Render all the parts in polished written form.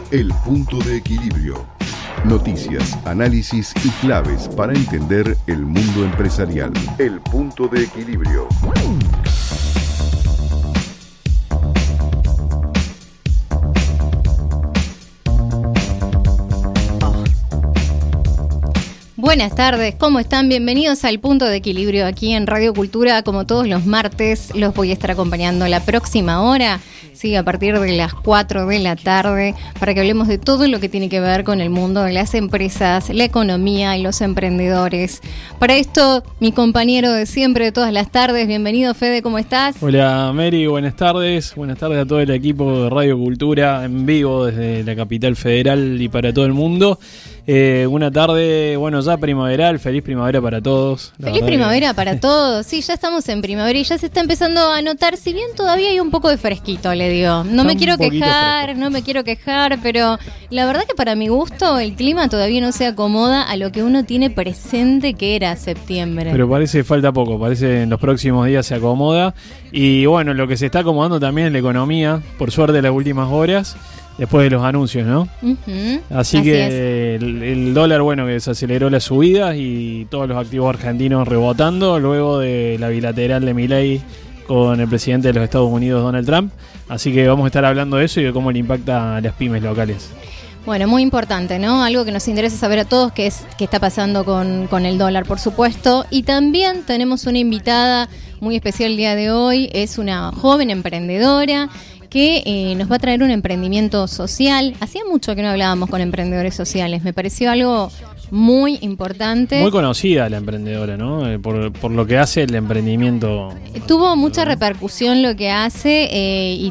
El Punto de Equilibrio. Noticias, análisis y claves para entender el mundo empresarial. El Punto de Equilibrio. Buenas tardes, ¿cómo están? Bienvenidos al Punto de Equilibrio aquí en Radio Cultura. Como todos los martes, los voy a estar acompañando la próxima hora, sí, a partir de las 4 de la tarde, para que hablemos de todo lo que tiene que ver con el mundo de las empresas, la economía y los emprendedores. Para esto, mi compañero de siempre, de todas las tardes, bienvenido Fede, ¿cómo estás? Hola Mary, buenas tardes a todo el equipo de Radio Cultura en vivo desde la capital federal y para todo el mundo. Una tarde, bueno, ya primaveral, feliz primavera para todos. Feliz primavera para todos, sí, ya estamos en primavera y ya se está empezando a notar, si bien todavía hay un poco de fresquito, le digo. No me quiero quejar, pero la verdad que para mi gusto el clima todavía no se acomoda a lo que uno tiene presente que era septiembre. Pero parece falta poco, parece en los próximos días se acomoda. Y bueno, lo que se está acomodando también es la economía, por suerte las últimas horas. Después de los anuncios, ¿no? Uh-huh. Así que el dólar, bueno, que desaceleró las subidas y todos los activos argentinos rebotando luego de la bilateral de Milei con el presidente de los Estados Unidos, Donald Trump. Así que vamos a estar hablando de eso y de cómo le impacta a las pymes locales. Bueno, muy importante, ¿no? Algo que nos interesa saber a todos, que es qué está pasando con el dólar, por supuesto. Y también tenemos una invitada muy especial el día de hoy. Es una joven emprendedora que nos va a traer un emprendimiento social. Hacía mucho que no hablábamos con emprendedores sociales. Me pareció algo muy importante. Muy conocida la emprendedora, ¿no? Por lo que hace el emprendimiento. Tuvo mucha repercusión lo que hace y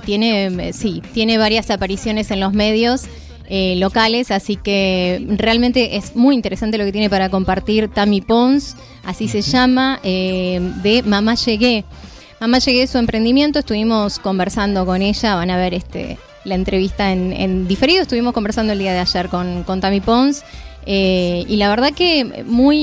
tiene varias apariciones en los medios locales, así que realmente es muy interesante lo que tiene para compartir Tami Pons, así se llama, de Mamá Llegué. Mamá Llegué, su emprendimiento, estuvimos conversando con ella, van a ver la entrevista en diferido, estuvimos conversando el día de ayer con Tami Pons, y la verdad que es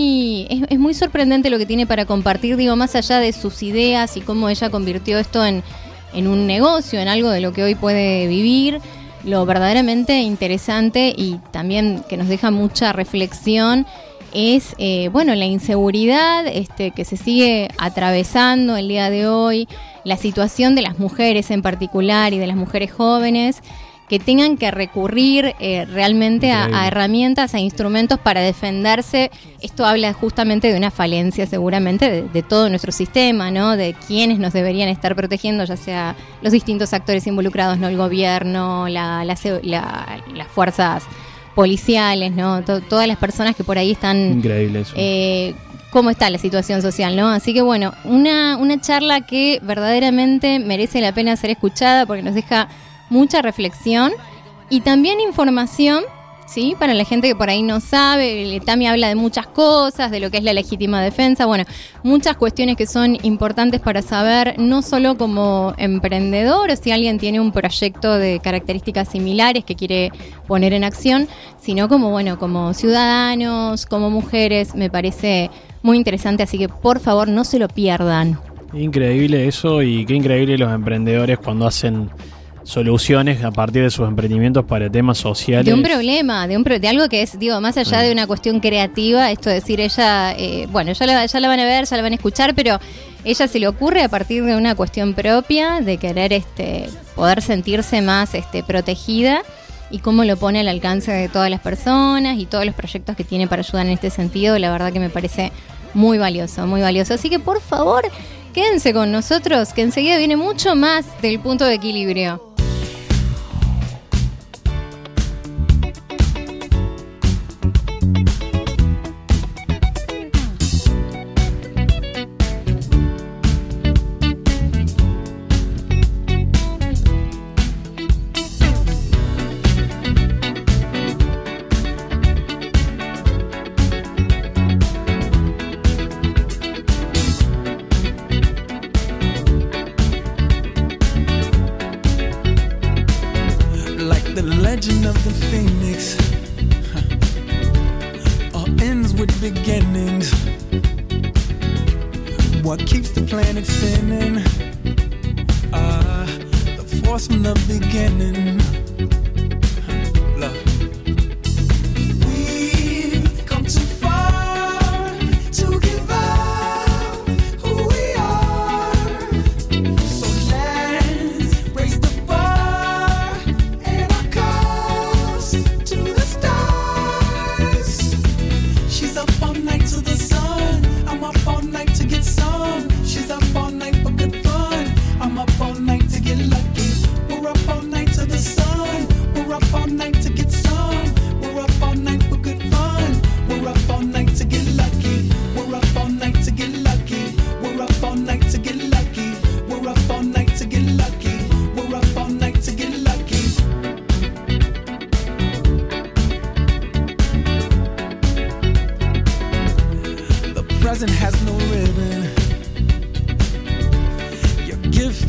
muy sorprendente lo que tiene para compartir, digo, más allá de sus ideas y cómo ella convirtió esto en un negocio, en algo de lo que hoy puede vivir. Lo verdaderamente interesante y también que nos deja mucha reflexión es la inseguridad que se sigue atravesando el día de hoy, la situación de las mujeres en particular y de las mujeres jóvenes que tengan que recurrir realmente a herramientas, a instrumentos para defenderse. Esto habla justamente de una falencia seguramente de todo nuestro sistema, ¿no? De quienes nos deberían estar protegiendo, ya sea los distintos actores involucrados, ¿no? El gobierno, las fuerzas policiales, ¿no? Todas las personas que por ahí están. Increíble eso. Cómo está la situación social, ¿no? Así que bueno, una charla que verdaderamente merece la pena ser escuchada porque nos deja mucha reflexión y también información, ¿sí? Para la gente que por ahí no sabe. Tami habla de muchas cosas, de lo que es la legítima defensa, bueno, muchas cuestiones que son importantes para saber, no solo como emprendedor o si alguien tiene un proyecto de características similares que quiere poner en acción, sino como ciudadanos, como mujeres. Me parece muy interesante, así que por favor no se lo pierdan. Increíble eso, y qué increíble los emprendedores cuando hacen soluciones a partir de sus emprendimientos para temas sociales. De un problema, de algo que es, digo, más allá de una cuestión creativa, esto de decir ella, ya la van a ver, ya la van a escuchar, pero ella se le ocurre a partir de una cuestión propia, de querer poder sentirse más protegida, y cómo lo pone al alcance de todas las personas y todos los proyectos que tiene para ayudar en este sentido. La verdad que me parece muy valioso, muy valioso. Así que por favor, quédense con nosotros, que enseguida viene mucho más del Punto de Equilibrio. legend of the phoenix all ends with beginnings. What keeps the planet spinning? The force from the beginning. Love.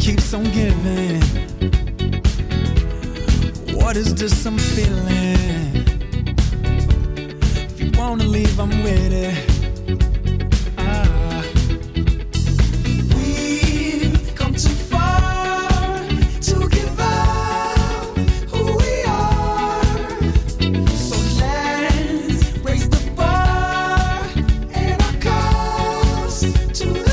keeps on giving. What is this I'm feeling? If you wanna leave, I'm with it. We've come too far to give up who we are. So let's raise the bar and our cups to the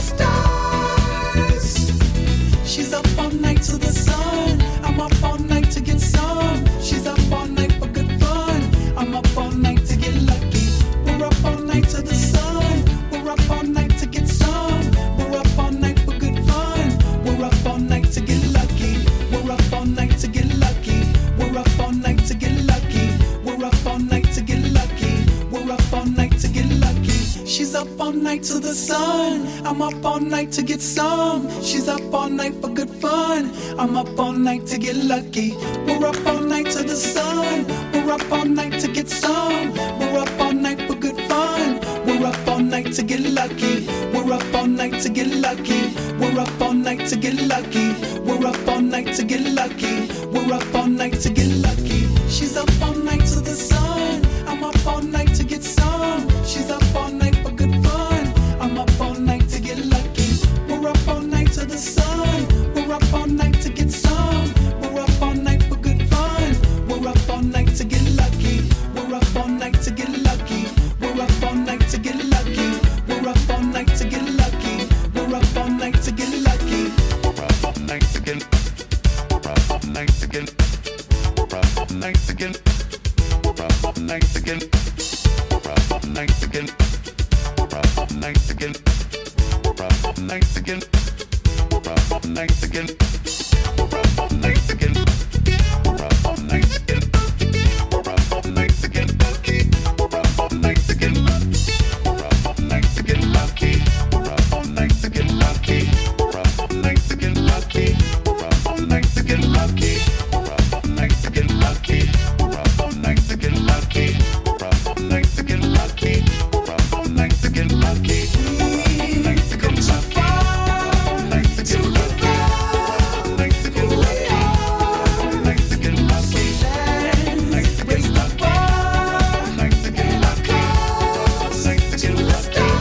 stars. She's up all night to the sun. I'm up all night to get some. She's up all night for good fun. I'm up all night to get lucky. We're up all night to the sun. We're up all night to get some. We're up all night for good fun. We're up all night to get lucky. We're up all night to get lucky. We're up all night to get lucky. We're up all night to get lucky. We're up all night to get lucky. She's up all night to the sun. I'm up all night to get some. She's up all night for good fun. I'm up all night to get lucky. We're up all night to the sun. We're up all night to get some. We're up all night for good fun. We're up all night to get lucky. We're up all night to get lucky. We're up all night to get lucky. We're up all night to get lucky. We're up all night to get lucky. She's up all night to the sun. I'm up all night to get some. She's up all night for good fun. I'm up all night to get lucky. We're up all night to the sun. We're up all night to get some. We're up all night for good fun. We're up all night to get lucky. We're up all night to get lucky. We're up all night to get lucky. We're up all night to get lucky. We're up all night to get lucky. We're up all night to get. We're up all night to get. We're up all night to get. We're up all night to get. We're up all night to get. We're up all night to get. We're up all night to get. We're up all night to get. We're up all night to get. We're up all night to get. We're up all night to get lucky. We're up all night to get lucky. We're up all night to get lucky. We're up all night to get lucky. We're up all night to get lucky. We're up all night to get lucky. We're up all night to get lucky. We're up all night to get lucky. We're up all night to get lucky. We're up all night to get lucky. We've come too far to give up who we are. So let's raise the bar and our cups to the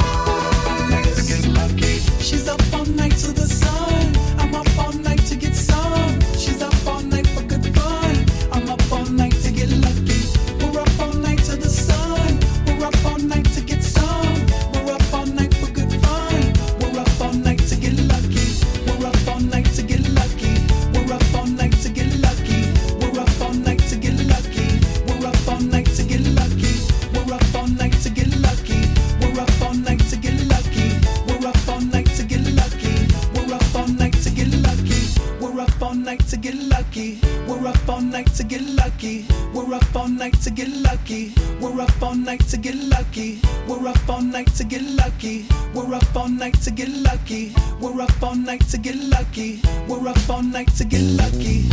stars. She's up all night to the sun. I'm up all night to get some. She's up all night for good fun. I'm up all night to get lucky. We're up all night to the sun. We're up all night to get some. We're up all night for good fun. We're up all night to get lucky. We're up all night to get lucky. We're up all night to get lucky. We're up all night to get lucky. We're up all night to get lucky. We're up all night to get lucky. We're up all night to get lucky. We're up all night to get lucky. We're up all night to get lucky. We're up all night to get lucky. We're up all night to get lucky. We're up all night to get lucky. We're up all night to get lucky. We're up all night to get lucky. We're up all night to get lucky. We're up all night to get lucky. We're up all night to get lucky.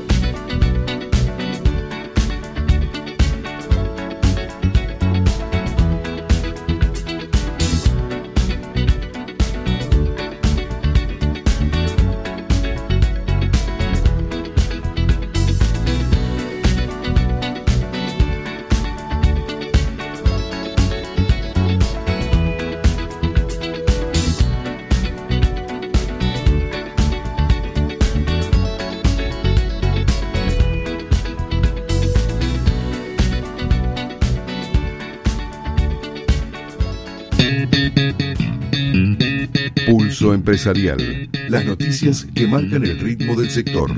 Pulso Empresarial. Las noticias que marcan el ritmo del sector.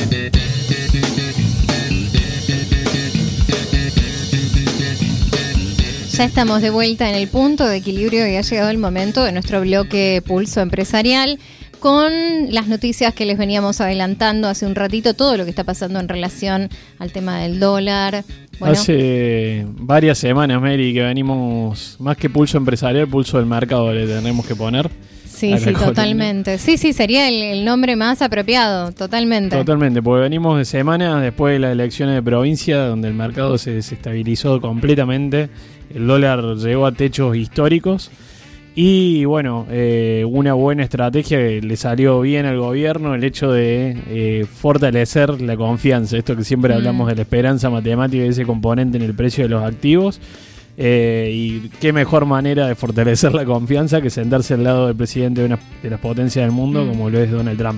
Ya estamos de vuelta en el punto de equilibrio y ha llegado el momento de nuestro bloque Pulso Empresarial con las noticias que les veníamos adelantando hace un ratito, todo lo que está pasando en relación al tema del dólar. Bueno. Hace varias semanas, Mary, que venimos, más que Pulso Empresarial, Pulso del Mercado le tenemos que poner. Sí, sí, totalmente. Sí, sería el nombre más apropiado, totalmente. Totalmente, porque venimos de semanas después de las elecciones de provincia, donde el mercado se desestabilizó completamente, el dólar llegó a techos históricos Y bueno, una buena estrategia que le salió bien al gobierno, el hecho de fortalecer la confianza. Esto que siempre hablamos de la esperanza matemática y ese componente en el precio de los activos. Y qué mejor manera de fortalecer la confianza que sentarse al lado del presidente de una de las potencias del mundo, como lo es Donald Trump.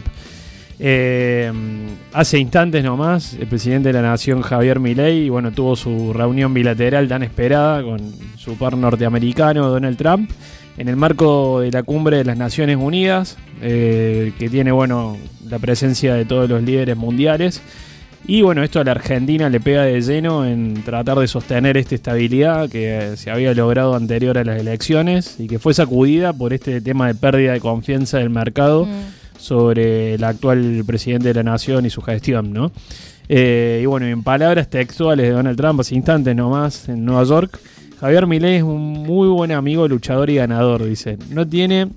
Hace instantes nomás, el presidente de la nación, Javier Milei, bueno, tuvo su reunión bilateral tan esperada con su par norteamericano, Donald Trump, en el marco de la cumbre de las Naciones Unidas, que tiene, bueno, la presencia de todos los líderes mundiales. Y bueno, esto a la Argentina le pega de lleno en tratar de sostener esta estabilidad que se había logrado anterior a las elecciones y que fue sacudida por este tema de pérdida de confianza del mercado sobre el actual presidente de la nación y su gestión, ¿no? Y bueno, en palabras textuales de Donald Trump, hace instantes nomás, en Nueva York, Javier Milei es un muy buen amigo, luchador y ganador, dice. Tiene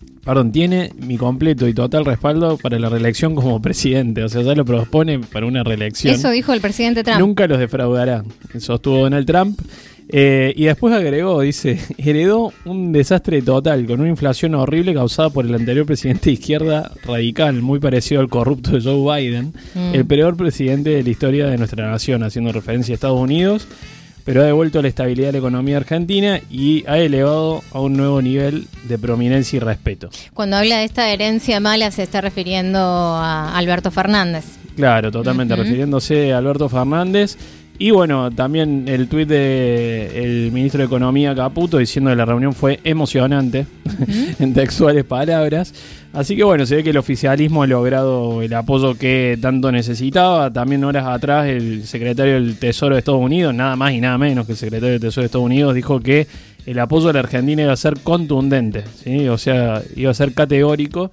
mi completo y total respaldo para la reelección como presidente. O sea, ya lo propone para una reelección. Eso dijo el presidente Trump. Nunca los defraudará, sostuvo Donald Trump. Y después agregó, dice, heredó un desastre total con una inflación horrible causada por el anterior presidente de izquierda radical, muy parecido al corrupto de Joe Biden, el peor presidente de la historia de nuestra nación, haciendo referencia a Estados Unidos, pero ha devuelto la estabilidad de la economía argentina y ha elevado a un nuevo nivel de prominencia y respeto. Cuando habla de esta herencia mala se está refiriendo a Alberto Fernández. Claro, totalmente, refiriéndose a Alberto Fernández. Y bueno, también el tuit del ministro de Economía, Caputo, diciendo que la reunión fue emocionante, en textuales palabras. Así que bueno, se ve que el oficialismo ha logrado el apoyo que tanto necesitaba. También horas atrás el secretario del Tesoro de Estados Unidos, nada más y nada menos que el secretario del Tesoro de Estados Unidos, dijo que el apoyo a la Argentina iba a ser contundente, ¿sí? O sea, iba a ser categórico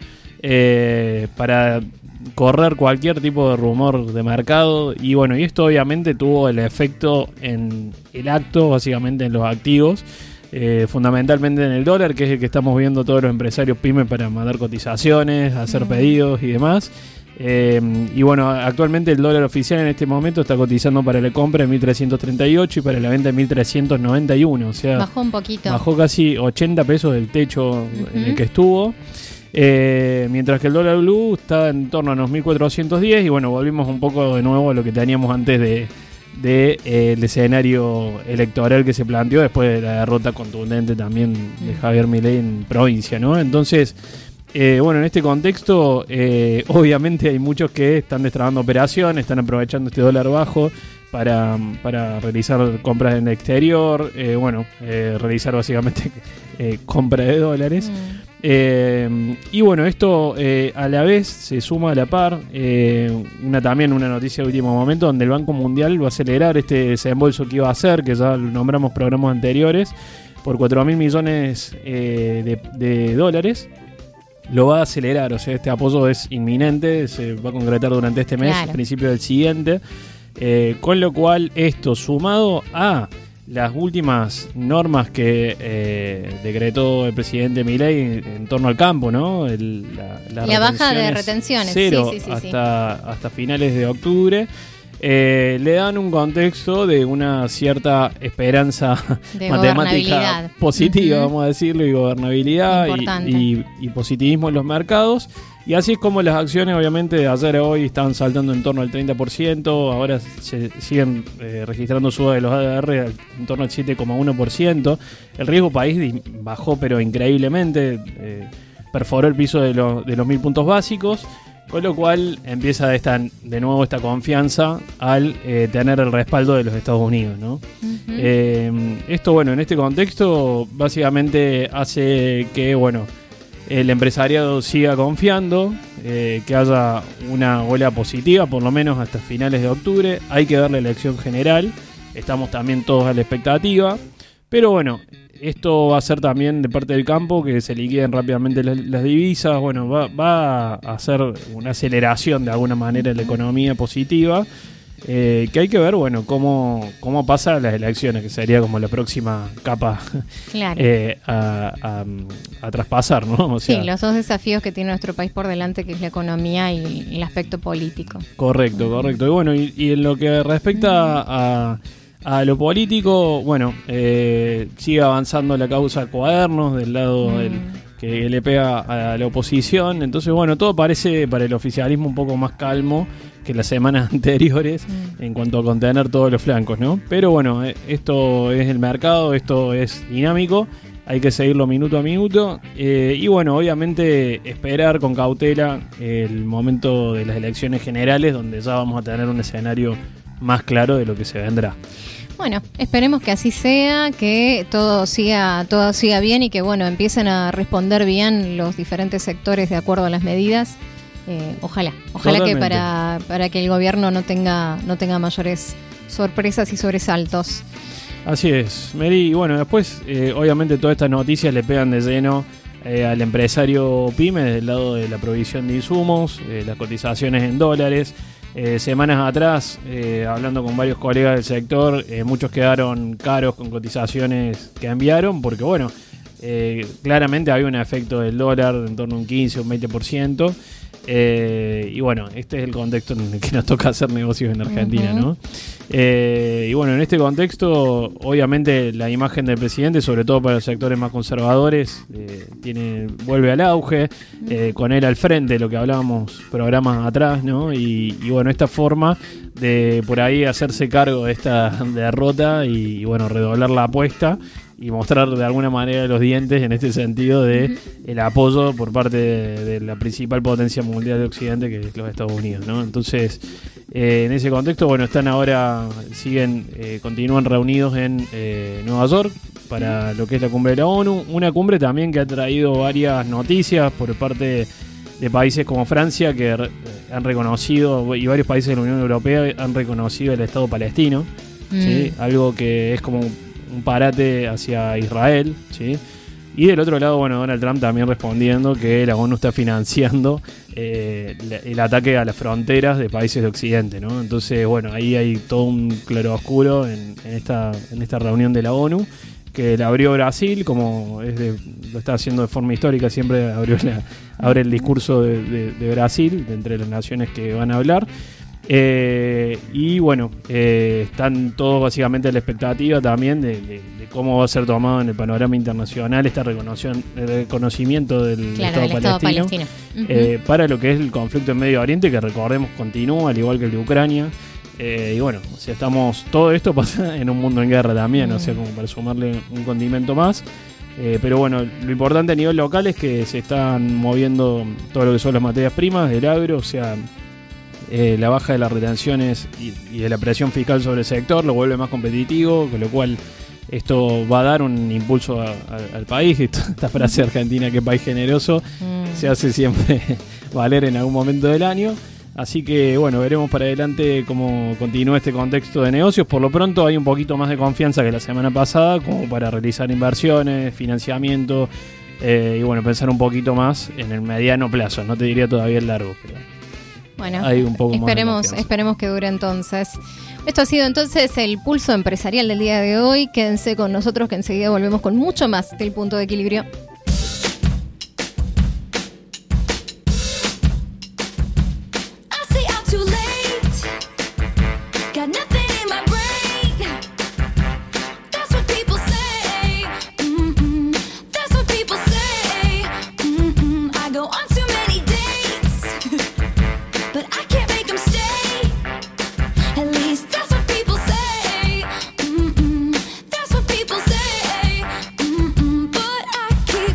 para correr cualquier tipo de rumor de mercado. Y bueno, y esto obviamente tuvo el efecto en el acto, básicamente en los activos, fundamentalmente en el dólar, que es el que estamos viendo todos los empresarios pymes para mandar cotizaciones, hacer pedidos y demás. Y bueno, actualmente el dólar oficial en este momento está cotizando para la compra en 1.338 y para la venta en 1.391. O sea, bajó un poquito. Bajó casi 80 pesos del techo en el que estuvo. Mientras que el dólar blue está en torno a unos 1.410 y bueno, volvimos un poco de nuevo a lo que teníamos antes el escenario electoral que se planteó después de la derrota contundente también de Javier Milei en provincia, ¿no? Entonces, bueno, en este contexto obviamente hay muchos que están destrabando operaciones, están aprovechando este dólar bajo para realizar compras en el exterior, realizar básicamente compra de dólares. Y bueno, esto a la vez se suma a la par también una noticia de último momento donde el Banco Mundial va a acelerar este desembolso que iba a hacer, que ya lo nombramos programas anteriores, por 4.000 millones de dólares. Lo va a acelerar, o sea, este apoyo es inminente, se va a concretar durante este mes, claro, principio del siguiente. Con lo cual, esto sumado a las últimas normas que decretó el presidente Milei en torno al campo, ¿no? La baja de retenciones, cero, sí. hasta finales de octubre. Le dan un contexto de una cierta esperanza de matemática positiva, vamos a decirlo, y gobernabilidad y positivismo en los mercados. Y así es como las acciones, obviamente, de ayer a hoy estaban saltando en torno al 30%, ahora se siguen registrando suba de los ADR en torno al 7,1%. El riesgo país bajó, pero increíblemente, perforó el piso de los 1.000 puntos básicos. Con lo cual empieza de nuevo esta confianza al tener el respaldo de los Estados Unidos, ¿no? Esto, bueno, en este contexto básicamente hace que, bueno, el empresariado siga confiando, que haya una ola positiva, por lo menos hasta finales de octubre. Hay que ver la elección general, estamos también todos a la expectativa, pero bueno, esto va a ser también de parte del campo que se liquiden rápidamente las divisas. Bueno, va a hacer una aceleración de alguna manera en la economía positiva, que hay que ver, bueno, cómo pasa las elecciones, que sería como la próxima capa, claro, a traspasar, ¿no? O sea, sí, los dos desafíos que tiene nuestro país por delante, que es la economía y el aspecto político. Correcto. Y bueno, y en lo que respecta A lo político, bueno, sigue avanzando la causa Cuadernos del lado que le pega a la oposición. Entonces, bueno, todo parece para el oficialismo un poco más calmo que las semanas anteriores en cuanto a contener todos los flancos, ¿no? Pero bueno, esto es el mercado, esto es dinámico, hay que seguirlo minuto a minuto. Y bueno, obviamente esperar con cautela el momento de las elecciones generales, donde ya vamos a tener un escenario más claro de lo que se vendrá. Bueno, esperemos que así sea, que todo siga bien y que bueno, empiecen a responder bien los diferentes sectores de acuerdo a las medidas. Ojalá que para que el gobierno no tenga mayores sorpresas y sobresaltos. Así es, Mary. Y bueno, después obviamente todas estas noticias le pegan de lleno al empresario PYME del lado de la provisión de insumos, las cotizaciones en dólares. Semanas atrás, hablando con varios colegas del sector, muchos quedaron caros con cotizaciones que enviaron, porque bueno, claramente había un efecto del dólar en torno a un 15 o un 20%. Y bueno, este es el contexto en el que nos toca hacer negocios en Argentina, ¿no? Y bueno, en este contexto, obviamente la imagen del presidente, sobre todo para los sectores más conservadores, vuelve al auge, con él al frente, lo que hablábamos programas atrás, ¿no? Y bueno, esta forma de por ahí hacerse cargo de esta derrota y bueno, redoblar la apuesta y mostrar de alguna manera los dientes en este sentido de el apoyo por parte de la principal potencia mundial de Occidente, que es los Estados Unidos, ¿no? Entonces, en ese contexto, bueno, continúan reunidos en Nueva York para lo que es la cumbre de la ONU, una cumbre también que ha traído varias noticias por parte de países como Francia, que han reconocido, y varios países de la Unión Europea han reconocido el Estado palestino, ¿sí? Algo que es como un parate hacia Israel, ¿sí? Y del otro lado, bueno, Donald Trump también respondiendo que la ONU está financiando el ataque a las fronteras de países de Occidente, ¿no? Entonces, bueno, ahí hay todo un claroscuro en esta reunión de la ONU, que la abrió Brasil, como lo está haciendo de forma histórica, siempre abre el discurso de Brasil, de entre las naciones que van a hablar. Y bueno, están todos básicamente a la expectativa también de cómo va a ser tomado en el panorama internacional este reconocimiento del Estado palestino. Para lo que es el conflicto en Medio Oriente, que recordemos continúa, al igual que el de Ucrania. Y bueno, o sea, todo esto pasa en un mundo en guerra también, o sea, como para sumarle un condimento más. Pero bueno, lo importante a nivel local es que se están moviendo todo lo que son las materias primas del agro, o sea, la baja de las retenciones y de la presión fiscal sobre el sector lo vuelve más competitivo, con lo cual esto va a dar un impulso al país. Esta frase argentina, que país generoso, se hace siempre valer en algún momento del año. Así que bueno, veremos para adelante cómo continúa este contexto de negocios. Por lo pronto hay un poquito más de confianza que la semana pasada, como para realizar inversiones, financiamiento, y bueno, pensar un poquito más en el mediano plazo. No te diría todavía el largo, pero bueno, hay un poco esperemos que dure entonces. Esto ha sido entonces el pulso empresarial del día de hoy. Quédense con nosotros, que enseguida volvemos con mucho más del Punto de Equilibrio. But I keep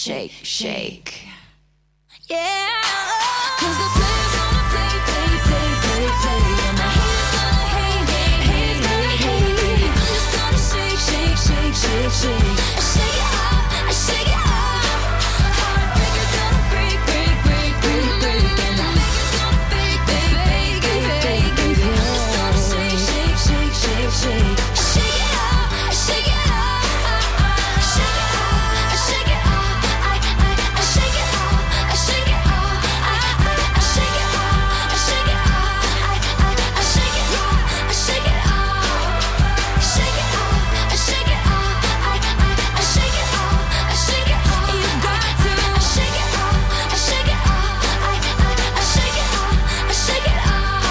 shake, shake. Yeah, 'cause the players gonna play, play, play, play, play, and the haters gonna hate, hate, hate, hate, hate. I'm just gonna shake, shake, shake, shake, shake. I shake it off, I shake it off. Heartbreakers gonna break, break, break, break, break, and the fakers gonna fake, fake, fake, fake, fake. I'm just gonna shake, shake, shake, shake, shake. I shake it off, I shake it off. I shake it off, I shake it off. I shake it off, I shake it off. I shake it off, I shake it off. I shake it off, I shake it off. Shake it off, I shake it off. I shake it off, I shake it off. You got to. I shake it off, I shake it off. I shake it off, I shake it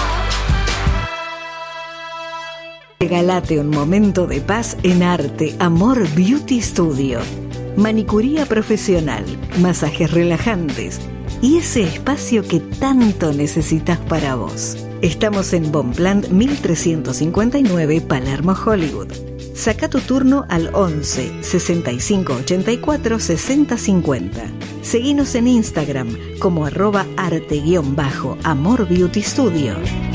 off. Regálate un momento de paz en Arte Amor Beauty Studio. Manicuría profesional, masajes relajantes y ese espacio que tanto necesitas para vos. Estamos en Bonpland 1359, Palermo, Hollywood. Saca tu turno al 11 65 84 60 50. Seguinos en Instagram como @arte_amor beauty studio.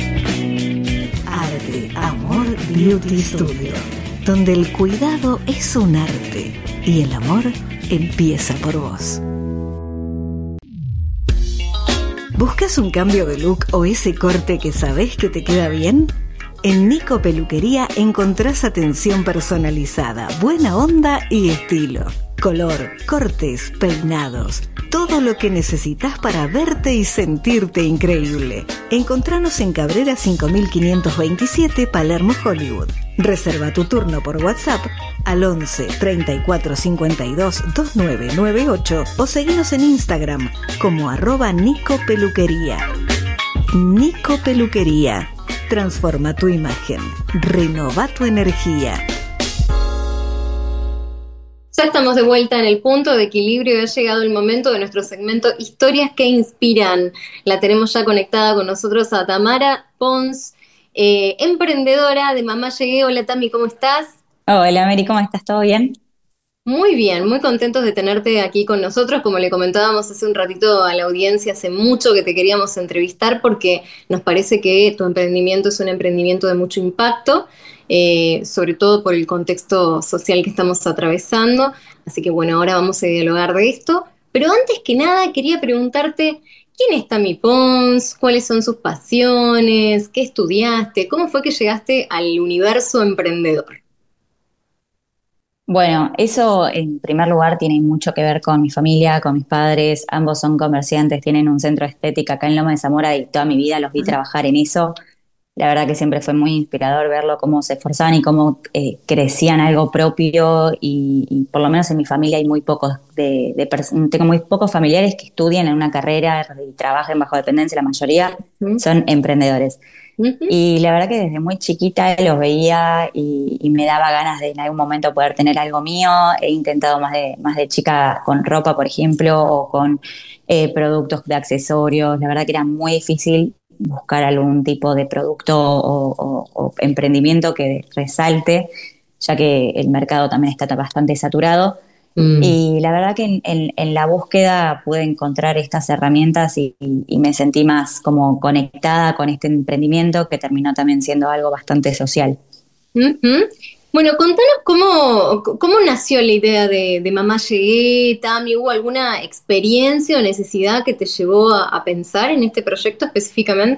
Arte Amor Beauty Studio, donde el cuidado es un arte y el amor empieza por vos. ¿Buscas un cambio de look o ese corte que sabés que te queda bien? En Nico Peluquería encontrás atención personalizada, buena onda y estilo. Color, cortes, peinados, todo lo que necesitas para verte y sentirte increíble. Encontranos en Cabrera 5527, Palermo, Hollywood. Reserva tu turno por WhatsApp al 11 34 52 2998 o seguinos en Instagram como @Nico Peluquería. Nico Peluquería. Transforma tu imagen. Renova tu energía. Ya estamos de vuelta en el punto de equilibrio y ha llegado el momento de nuestro segmento Historias que Inspiran. La tenemos ya conectada con nosotros a Tamara Pons, emprendedora de Mamá Llegué. Hola Tami, ¿cómo estás? Hola Mary, ¿cómo estás? ¿Todo bien? Muy bien, muy contentos de tenerte aquí con nosotros. Como le comentábamos hace un ratito a la audiencia, hace mucho que te queríamos entrevistar porque nos parece que tu emprendimiento es un emprendimiento de mucho impacto, sobre todo por el contexto social que estamos atravesando. Así que bueno, ahora vamos a dialogar de esto. Pero antes que nada quería preguntarte, ¿quién es Tami Pons? ¿Cuáles son sus pasiones? ¿Qué estudiaste? ¿Cómo fue que llegaste al universo emprendedor? Bueno, eso en primer lugar tiene mucho que ver con mi familia, con mis padres. Ambos son comerciantes, tienen un centro de estética acá en Loma de Zamora y toda mi vida los vi trabajar en eso. La verdad que siempre fue muy inspirador verlo cómo se esforzaban y cómo crecían algo propio y por lo menos en mi familia hay muy pocos tengo muy pocos familiares que estudian en una carrera y trabajen bajo dependencia, la mayoría son emprendedores. Y la verdad que desde muy chiquita los veía y me daba ganas de en algún momento poder tener algo mío. He intentado más de chica con ropa, por ejemplo, o con productos de accesorios. La verdad que era muy difícil buscar algún tipo de producto o emprendimiento que resalte, ya que el mercado también está bastante saturado. Y la verdad que en la búsqueda pude encontrar estas herramientas y me sentí más como conectada con este emprendimiento que terminó también siendo algo bastante social. Bueno, contanos cómo nació la idea de Mamá Llegué, Tami. ¿Hubo alguna experiencia o necesidad que te llevó a pensar en este proyecto específicamente?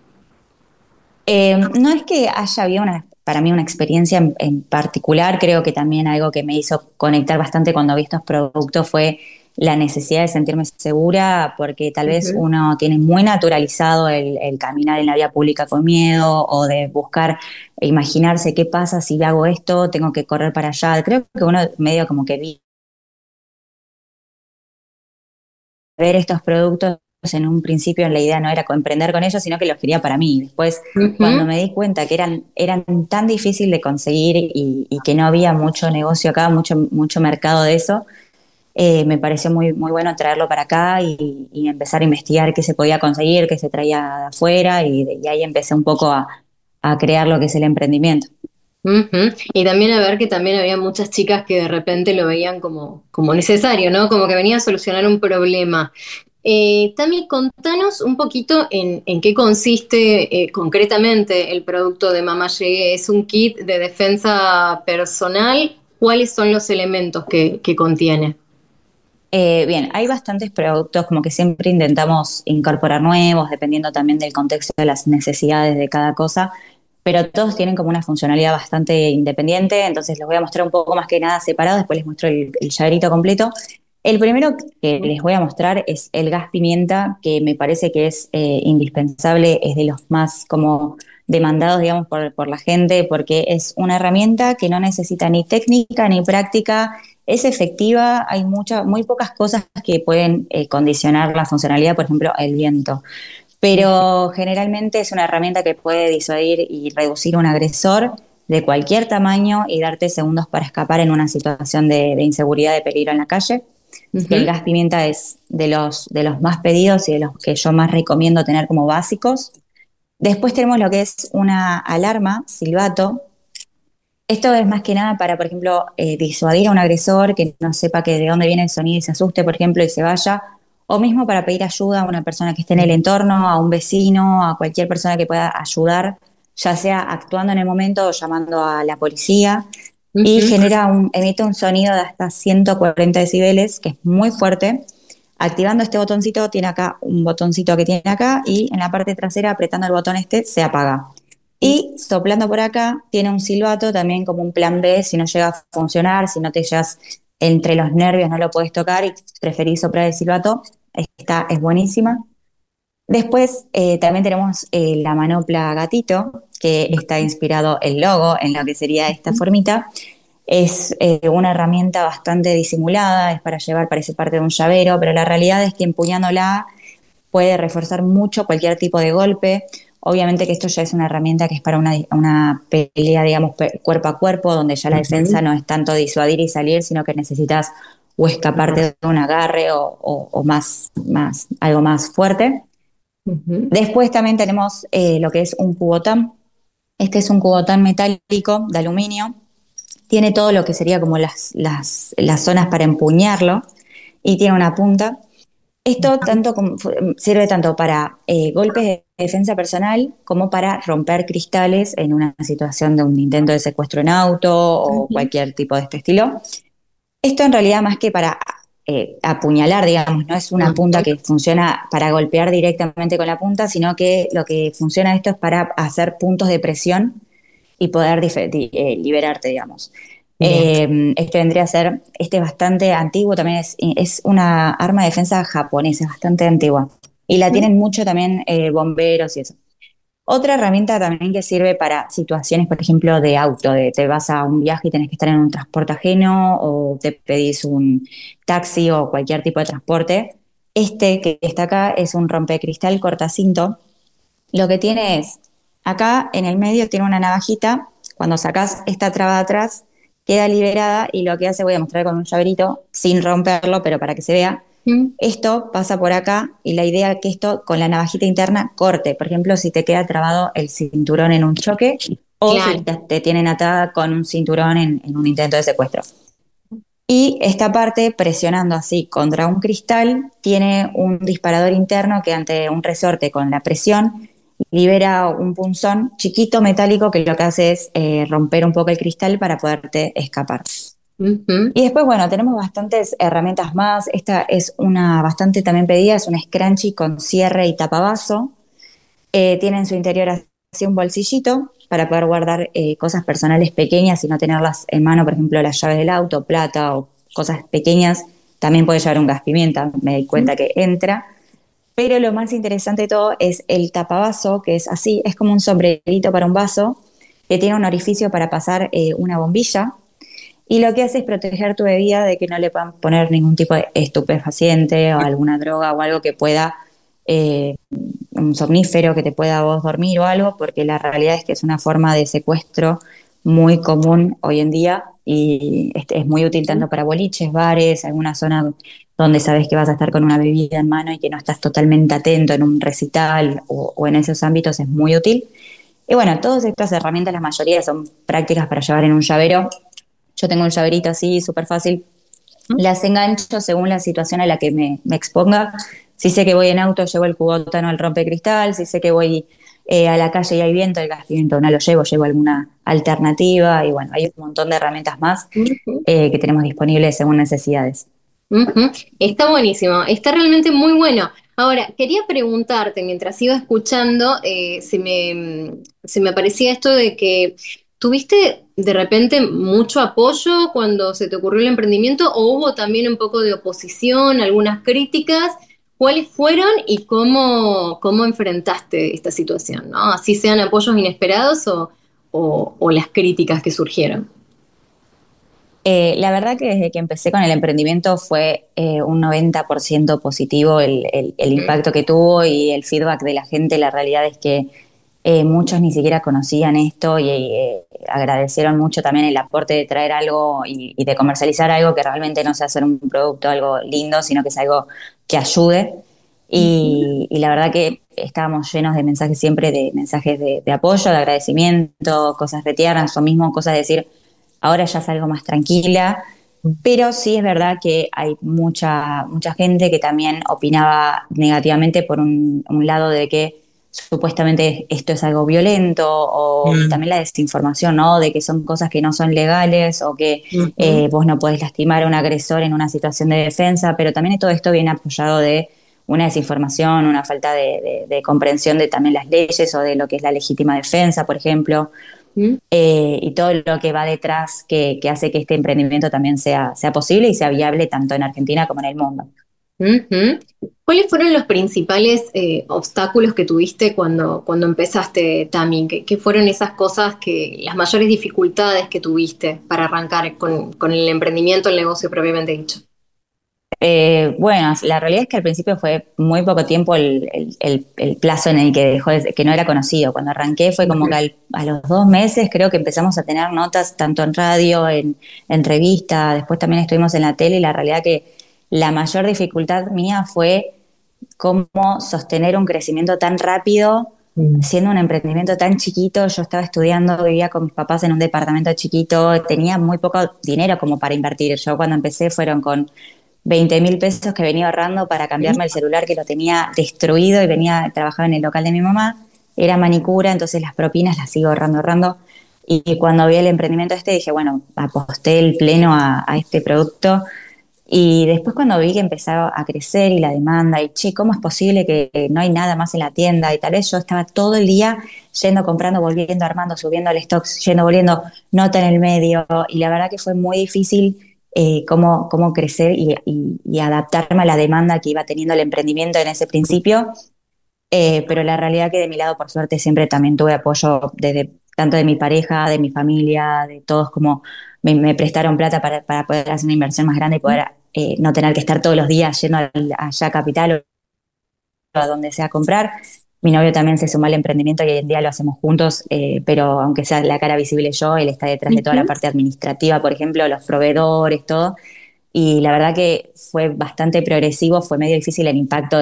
No es que haya habido para mí una experiencia en particular, creo que también algo que me hizo conectar bastante cuando vi estos productos fue la necesidad de sentirme segura, porque tal vez uno tiene muy naturalizado el caminar en la vía pública con miedo o de buscar, imaginarse qué pasa si hago esto, tengo que correr para allá. Creo que uno medio como que vi ver estos productos en un principio la idea no era emprender con ellos, sino que los quería para mí. Después, cuando me di cuenta que eran tan difícil de conseguir y que no había mucho negocio acá, mucho mercado de eso, me pareció muy, muy bueno traerlo para acá y empezar a investigar qué se podía conseguir, qué se traía de afuera y ahí empecé un poco a crear lo que es el emprendimiento. Ujú. Y también a ver que también había muchas chicas que de repente lo veían como necesario, ¿no? Como que venía a solucionar un problema. Tami, contanos un poquito en qué consiste concretamente el producto de Mamá Llegué. ¿Es un kit de defensa personal? ¿Cuáles son los elementos que contiene? Bien, hay bastantes productos como que siempre intentamos incorporar nuevos, dependiendo también del contexto de las necesidades de cada cosa, pero todos tienen como una funcionalidad bastante independiente, entonces les voy a mostrar un poco más que nada separado, después les muestro el llaverito completo. El primero que les voy a mostrar es el gas pimienta, que me parece que es indispensable, es de los más como demandados, digamos, por la gente, porque es una herramienta que no necesita ni técnica ni práctica, es efectiva, hay muy pocas cosas que pueden condicionar la funcionalidad, por ejemplo, el viento. Pero generalmente es una herramienta que puede disuadir y reducir un agresor de cualquier tamaño y darte segundos para escapar en una situación de inseguridad, de peligro en la calle. Así que el Ujú. gas pimienta es de los más pedidos y de los que yo más recomiendo tener como básicos. Después tenemos lo que es una alarma, silbato. Esto es más que nada para, por ejemplo, disuadir a un agresor que no sepa que de dónde viene el sonido y se asuste, por ejemplo, y se vaya, o mismo para pedir ayuda a una persona que esté en el entorno, a un vecino, a cualquier persona que pueda ayudar, ya sea actuando en el momento o llamando a la policía, y Ujú. emite un sonido de hasta 140 decibeles, que es muy fuerte. Activando este botoncito, tiene acá un botoncito que tiene acá, y en la parte trasera, apretando el botón este, se apaga. Y soplando por acá, tiene un silbato también como un plan B si no llega a funcionar, si no te llegas entre los nervios, no lo puedes tocar y preferís soplar el silbato. Esta es buenísima. Después también tenemos la manopla gatito, que está inspirado el logo en lo que sería esta formita. Es una herramienta bastante disimulada, es para llevar, parece parte de un llavero, pero la realidad es que empuñándola puede reforzar mucho cualquier tipo de golpe. Obviamente que esto ya es una herramienta que es para una pelea, digamos, cuerpo a cuerpo, donde ya la defensa no es tanto disuadir y salir, sino que necesitas o escaparte de un agarre o algo más fuerte. Ujú. Después también tenemos lo que es un cubotán. Este es un cubotán metálico de aluminio. Tiene todo lo que sería como las zonas para empuñarlo y tiene una punta. Esto sirve tanto para golpes de defensa personal como para romper cristales en una situación de un intento de secuestro en auto o Ujú. cualquier tipo de este estilo. Esto en realidad más que para apuñalar, digamos, no es una punta que funciona para golpear directamente con la punta, sino que lo que funciona esto es para hacer puntos de presión y poder liberarte, digamos. Bien. Este vendría a ser, este es bastante antiguo, también es una arma de defensa japonesa, es bastante antigua. Y la tienen mucho también bomberos y eso. Otra herramienta también que sirve para situaciones, por ejemplo, de auto, de te vas a un viaje y tenés que estar en un transporte ajeno o te pedís un taxi o cualquier tipo de transporte. Este que está acá es un rompecristal cortacinto. Lo que tiene es, acá en el medio tiene una navajita, cuando sacás esta traba de atrás, queda liberada y lo que hace, voy a mostrar con un llaverito, sin romperlo, pero para que se vea, Mm. esto pasa por acá y la idea es que esto con la navajita interna corte. Por ejemplo, si te queda trabado el cinturón en un choque o si Claro. te tienen atada con un cinturón en un intento de secuestro. Y esta parte, presionando así contra un cristal, tiene un disparador interno que ante un resorte con la presión libera un punzón chiquito metálico que lo que hace es romper un poco el cristal para poderte escapar. Ujú. Y después, bueno, tenemos bastantes herramientas más. Esta es una bastante también pedida, es un scrunchie con cierre y tapavaso. Tiene en su interior así un bolsillito para poder guardar cosas personales pequeñas y no tenerlas en mano, por ejemplo, las llaves del auto, plata o cosas pequeñas. También puede llevar un gas pimienta, me di cuenta que entra. Pero lo más interesante de todo es el tapavaso, que es así, es como un sombrerito para un vaso, que tiene un orificio para pasar una bombilla y lo que hace es proteger tu bebida de que no le puedan poner ningún tipo de estupefaciente o alguna droga o algo que pueda, eh, un somnífero que te pueda vos dormir o algo, porque la realidad es que es una forma de secuestro muy común hoy en día y es muy útil tanto para boliches, bares, alguna zona donde sabes que vas a estar con una bebida en mano y que no estás totalmente atento en un recital o en esos ámbitos es muy útil. Y bueno, todas estas herramientas, la mayoría son prácticas para llevar en un llavero. Yo tengo un llaverito así, súper fácil. Las engancho según la situación a la que me exponga. Si sé que voy en auto, llevo el cubotano al rompecristal. Si sé que voy a la calle y hay viento, el gas pimienta no lo llevo alguna alternativa. Y bueno, hay un montón de herramientas más Ujú. que tenemos disponibles según necesidades. Ujú. Está buenísimo, está realmente muy bueno. Ahora, quería preguntarte, mientras iba escuchando, se me aparecía esto de que tuviste de repente mucho apoyo cuando se te ocurrió el emprendimiento o hubo también un poco de oposición, algunas críticas. ¿Cuáles fueron y cómo enfrentaste esta situación, ¿no? Así sean apoyos inesperados o las críticas que surgieron. La verdad que desde que empecé con el emprendimiento fue un 90% positivo el impacto que tuvo y el feedback de la gente. La realidad es que muchos ni siquiera conocían esto y agradecieron mucho también el aporte de traer algo y de comercializar algo que realmente no sea hacer un producto, algo lindo, sino que es algo que ayude. Y la verdad que estábamos llenos de mensajes siempre, de mensajes de apoyo, de agradecimiento, cosas de tiernas, o mismo cosas de decir, ahora ya salgo más tranquila, pero sí es verdad que hay mucha gente que también opinaba negativamente por un lado de que supuestamente esto es algo violento o también la desinformación, ¿no? De que son cosas que no son legales o que Ujú. vos no podés lastimar a un agresor en una situación de defensa, pero también todo esto viene apoyado de una desinformación, una falta de comprensión de también las leyes o de lo que es la legítima defensa, por ejemplo y todo lo que va detrás que hace que este emprendimiento también sea posible y sea viable tanto en Argentina como en el mundo. Ujú. ¿Cuáles fueron los principales obstáculos que tuviste cuando empezaste, Tami? ¿Qué fueron esas cosas las mayores dificultades que tuviste para arrancar con el emprendimiento, el negocio propiamente dicho? Bueno, la realidad es que al principio fue muy poco tiempo el plazo en el que que no era conocido. Cuando arranqué fue como que a los 2 meses creo que empezamos a tener notas tanto en radio, en revista, después también estuvimos en la tele y la realidad que la mayor dificultad mía fue cómo sostener un crecimiento tan rápido siendo un emprendimiento tan chiquito. Yo estaba estudiando, vivía con mis papás en un departamento chiquito, tenía muy poco dinero como para invertir. Yo cuando empecé fueron con 20.000 pesos que venía ahorrando para cambiarme el celular que lo tenía destruido y venía a trabajar en el local de mi mamá. Era manicura, entonces las propinas las sigo ahorrando. Y cuando vi el emprendimiento dije, bueno, aposté el pleno a este producto. Y después cuando vi que empezaba a crecer y la demanda, y che, ¿cómo es posible que no hay nada más en la tienda? Y tal vez yo estaba todo el día yendo, comprando, volviendo, armando, subiendo al stock, yendo, volviendo, nota en el medio. Y la verdad que fue muy difícil cómo crecer y adaptarme a la demanda que iba teniendo el emprendimiento en ese principio. Pero la realidad que de mi lado, por suerte, siempre también tuve apoyo desde tanto de mi pareja, de mi familia, de todos como me prestaron plata para poder hacer una inversión más grande y poder no tener que estar todos los días yendo allá a Capital o a donde sea a comprar. Mi novio también se sumó al emprendimiento y hoy en día lo hacemos juntos, pero aunque sea la cara visible yo, él está detrás de toda la Ujú. parte administrativa, por ejemplo, los proveedores, todo. Y la verdad que fue bastante progresivo, fue medio difícil el impacto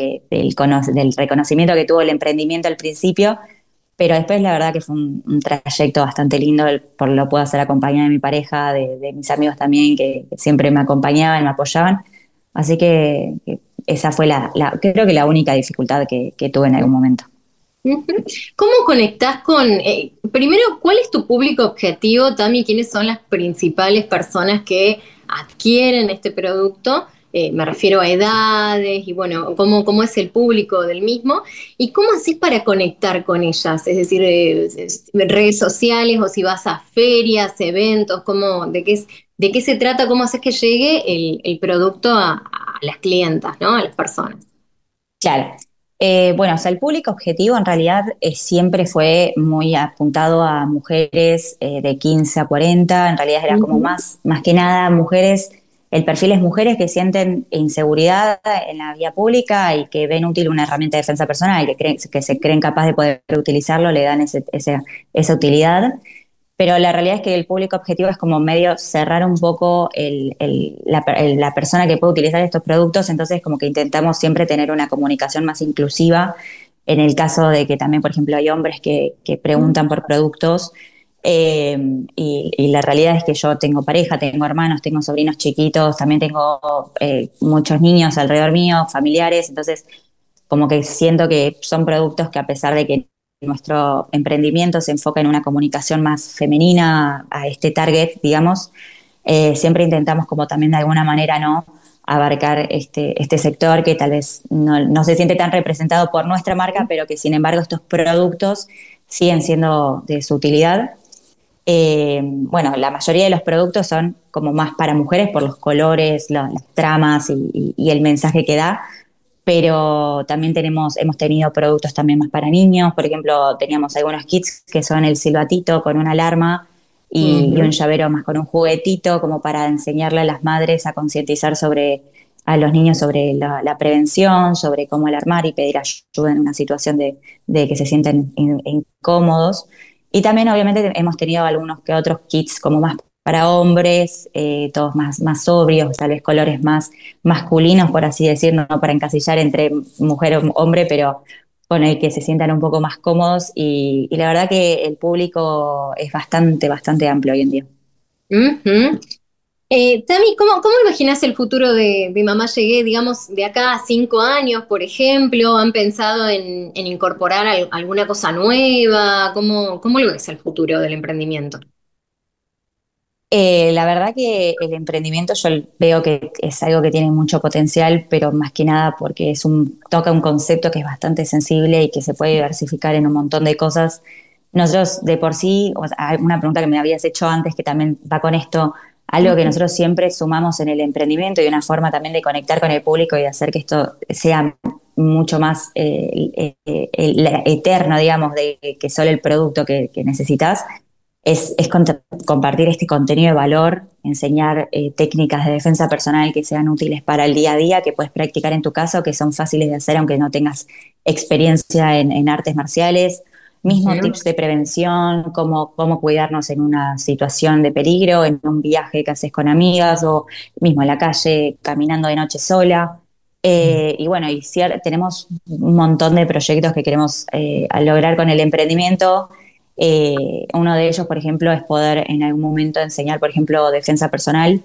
del reconocimiento que tuvo el emprendimiento al principio, pero después la verdad que fue un trayecto bastante lindo, por lo puedo hacer acompañada de mi pareja, de mis amigos también, que siempre me acompañaban, me apoyaban. Así que esa fue creo que la única dificultad que tuve en algún momento. Ujú. ¿Cómo conectás primero, cuál es tu público objetivo, Tami? ¿Quiénes son las principales personas que adquieren este producto? Me refiero a edades y bueno, cómo es el público del mismo y cómo haces para conectar con ellas, es decir, redes sociales o si vas a ferias, eventos, de qué se trata, cómo haces que llegue el producto a las clientas, ¿no? A las personas. Claro. Bueno, o sea, el público objetivo en realidad siempre fue muy apuntado a mujeres de 15 a 40. En realidad era como Ujú. más que nada mujeres, el perfil es mujeres que sienten inseguridad en la vía pública y que ven útil una herramienta de defensa personal y que se creen capaz de poder utilizarlo, le dan esa utilidad. Pero la realidad es que el público objetivo es como medio cerrar un poco la persona que puede utilizar estos productos, entonces como que intentamos siempre tener una comunicación más inclusiva En el caso de que también, por ejemplo, hay hombres que preguntan por productos, y la realidad es que yo tengo pareja, tengo hermanos, tengo sobrinos chiquitos, también tengo muchos niños alrededor mío, familiares, entonces como que siento que son productos que, a pesar de que nuestro emprendimiento se enfoca en una comunicación más femenina a este target, digamos, siempre intentamos como también de alguna manera, ¿no?, abarcar este sector que tal vez no se siente tan representado por nuestra marca, pero que sin embargo estos productos siguen siendo de su utilidad. Bueno, la mayoría de los productos son como más para mujeres por los colores, las tramas y el mensaje que da, pero también hemos tenido productos también más para niños. Por ejemplo, teníamos algunos kits que son el silbatito con una alarma y un llavero más con un juguetito, como para enseñarle a las madres a concientizar a los niños sobre la prevención, sobre cómo alarmar y pedir ayuda en una situación de que se sienten incómodos. Y también obviamente hemos tenido algunos que otros kits como más para hombres, todos más sobrios, tal vez colores más masculinos, por así decirlo, no para encasillar entre mujer o hombre, pero con el que se sientan un poco más cómodos, y la verdad que el público es bastante amplio hoy en día. Ujú. Tami, ¿cómo imaginas el futuro de Mamá Llegué, digamos, de acá a 5 años, por ejemplo? ¿Han pensado en incorporar alguna cosa nueva? ¿Cómo lo ves el futuro del emprendimiento? La verdad que el emprendimiento yo veo que es algo que tiene mucho potencial, pero más que nada porque toca un concepto que es bastante sensible y que se puede diversificar en un montón de cosas. Nosotros de por sí, o sea, hay una pregunta que me habías hecho antes que también va con esto, algo que nosotros siempre sumamos en el emprendimiento y una forma también de conectar con el público y de hacer que esto sea mucho más eterno, digamos, de que solo el producto que necesitas, es compartir este contenido de valor, enseñar técnicas de defensa personal que sean útiles para el día a día, que puedes practicar en tu casa o que son fáciles de hacer aunque no tengas experiencia en artes marciales. Mismo Ujú. tips de prevención, cómo cuidarnos en una situación de peligro, en un viaje que haces con amigas o mismo en la calle caminando de noche sola. Y bueno, tenemos un montón de proyectos que queremos lograr con el emprendimiento. Uno de ellos, por ejemplo, es poder en algún momento enseñar, por ejemplo, defensa personal.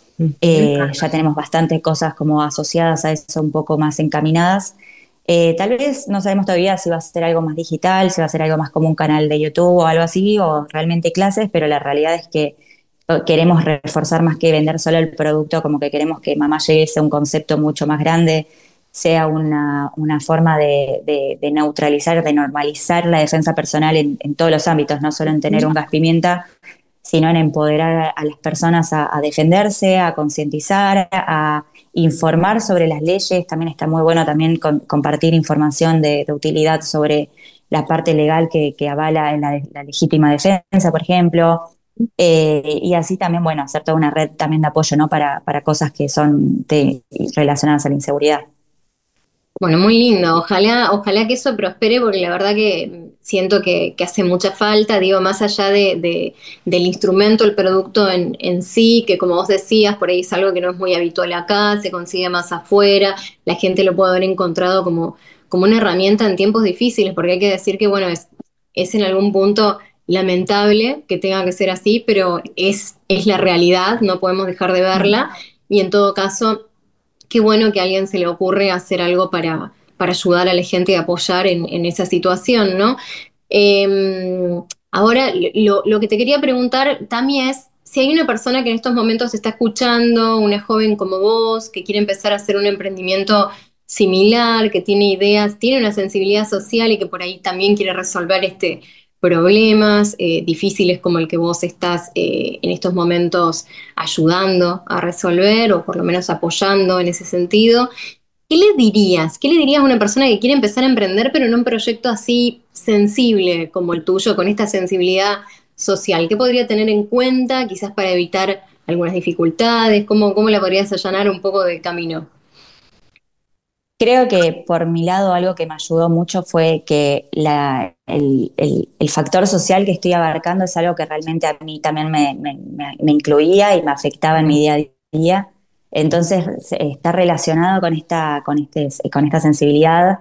Ya tenemos bastantes cosas como asociadas a eso, un poco más encaminadas. Tal vez no sabemos todavía si va a ser algo más digital, si va a ser algo más como un canal de YouTube o algo así, o realmente clases, pero la realidad es que queremos reforzar más que vender solo el producto, como que queremos que Mamá Llegue sea un concepto mucho más grande, sea una forma de neutralizar, de normalizar la defensa personal en todos los ámbitos, no solo en tener un gas pimienta, sino en empoderar a las personas a defenderse, a concientizar, a informar sobre las leyes. También está muy bueno también compartir información de utilidad sobre la parte legal que avala en la legítima defensa, por ejemplo. Y así también, bueno, hacer toda una red también de apoyo, ¿no?, para cosas que son relacionadas a la inseguridad. Bueno, muy lindo. Ojalá que eso prospere, porque la verdad que siento que hace mucha falta, digo, más allá del instrumento, el producto en sí, que como vos decías, por ahí es algo que no es muy habitual acá, se consigue más afuera, la gente lo puede haber encontrado como una herramienta en tiempos difíciles, porque hay que decir que, bueno, es en algún punto lamentable que tenga que ser así, pero es la realidad, no podemos dejar de verla, y en todo caso qué bueno que a alguien se le ocurre hacer algo para ayudar a la gente y apoyar en esa situación, ¿no? Ahora, lo que te quería preguntar, Tami, es si hay una persona que en estos momentos está escuchando, una joven como vos, que quiere empezar a hacer un emprendimiento similar, que tiene ideas, tiene una sensibilidad social y que por ahí también quiere resolver problemas difíciles como el que vos estás en estos momentos ayudando a resolver o por lo menos apoyando en ese sentido. ¿Qué le dirías? ¿Qué le dirías a una persona que quiere empezar a emprender pero en un proyecto así sensible como el tuyo, con esta sensibilidad social? ¿Qué podría tener en cuenta quizás para evitar algunas dificultades? ¿Cómo la podrías allanar un poco de camino? Creo que por mi lado algo que me ayudó mucho fue que el factor social que estoy abarcando es algo que realmente a mí también me incluía y me afectaba en mi día a día. Entonces está relacionado con esta sensibilidad.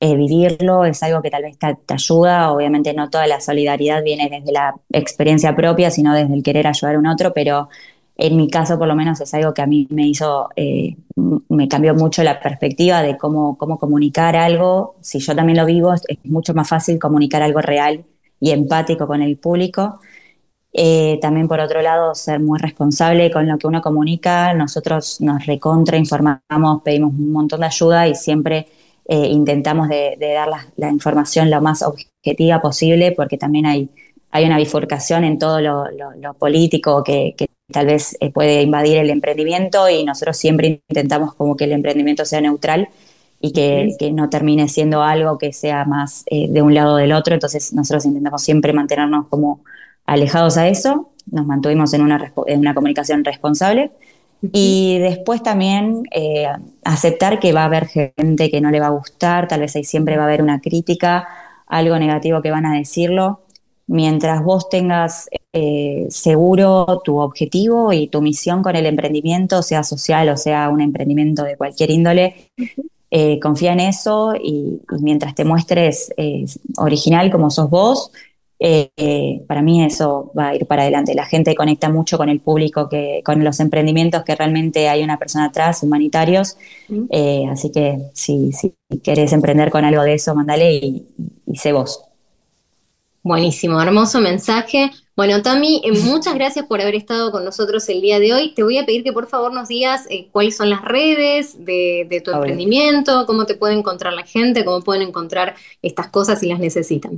vivirlo, es algo que tal vez te ayuda. Obviamente no toda la solidaridad viene desde la experiencia propia, sino desde el querer ayudar a un otro, pero en mi caso por lo menos es algo que a mí me hizo, me cambió mucho la perspectiva de cómo comunicar algo. Si yo también lo vivo, es mucho más fácil comunicar algo real y empático con el público. También por otro lado, ser muy responsable con lo que uno comunica. Nosotros nos recontrainformamos, pedimos un montón de ayuda y siempre intentamos de dar la información lo más objetiva posible, porque también hay una bifurcación en todo lo político que tal vez puede invadir el emprendimiento, y nosotros siempre intentamos como que el emprendimiento sea neutral y que no termine siendo algo que sea más de un lado o del otro. Entonces nosotros intentamos siempre mantenernos como alejados a eso, nos mantuvimos en una comunicación responsable. Y después también aceptar que va a haber gente que no le va a gustar, tal vez ahí siempre va a haber una crítica, algo negativo que van a decirlo. Mientras vos tengas seguro tu objetivo y tu misión con el emprendimiento, sea social o sea un emprendimiento de cualquier índole, confía en eso y mientras te muestres original como sos vos, para mí eso va a ir para adelante. La gente conecta mucho con el público, con los emprendimientos que realmente hay una persona atrás, humanitarios. Así que si querés emprender con algo de eso, mandale y sé vos. Buenísimo, hermoso mensaje. Bueno, Tami, muchas gracias por haber estado con nosotros el día de hoy. Te voy a pedir que por favor nos digas cuáles son las redes de tu emprendimiento, cómo te puede encontrar la gente, cómo pueden encontrar estas cosas si las necesitan.